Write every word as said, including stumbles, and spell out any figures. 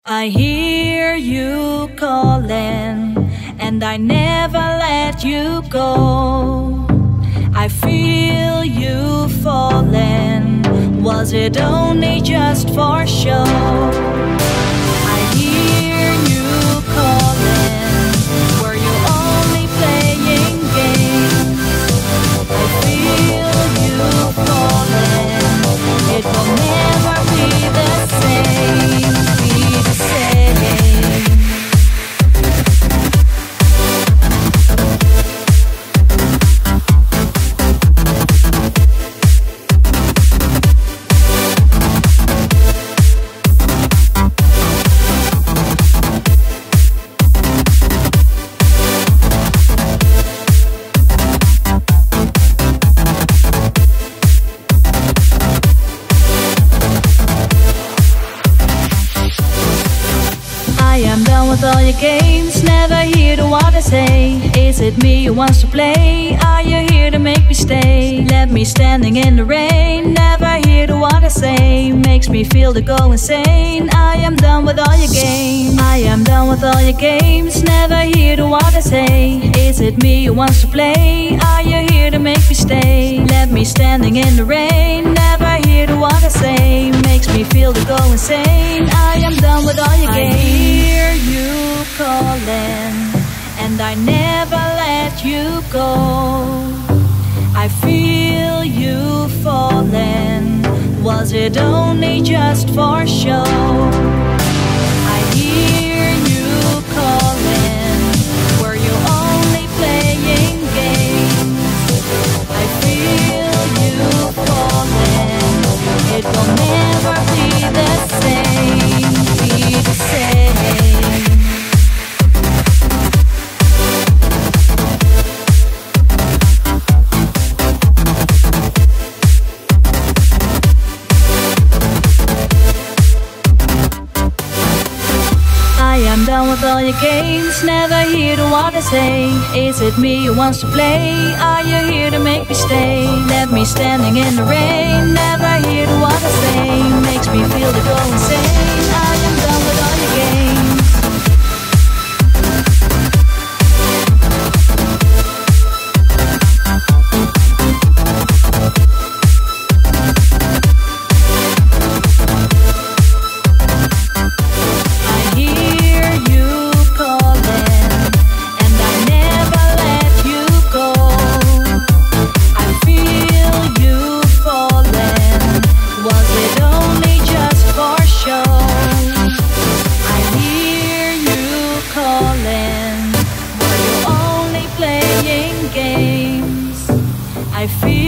I hear you calling, and I never let you go. I feel you falling. Was it only just for show? I hear you calling. Were you only playing games? I feel you falling. It will never be the same. Be the same. I am done with all your games, never hear to what I say. Is it me who wants to play? Are you here to make me stay? Left me standing in the rain, never hear to what I say. Makes me feel to go insane. I am done with all your games. I am done with all your games, never hear to what I say. Is it me who wants to play? Are you here to make me stay? Left me standing in the rain, never hear to what I say. Makes me feel to go insane. I am done with all your games. I hear you calling, and I never let you go. I feel you falling. Was it only just for show? I hear you calling. Were you only playing games? I feel you falling. It will never be the same. Be the same. I am done with all your games, never hear to what I say. Is it me who wants to play? Are you here to make me stay? Left me standing in the rain, never hear to what I say. Makes me feel to go insane. I am done with all your games. I feel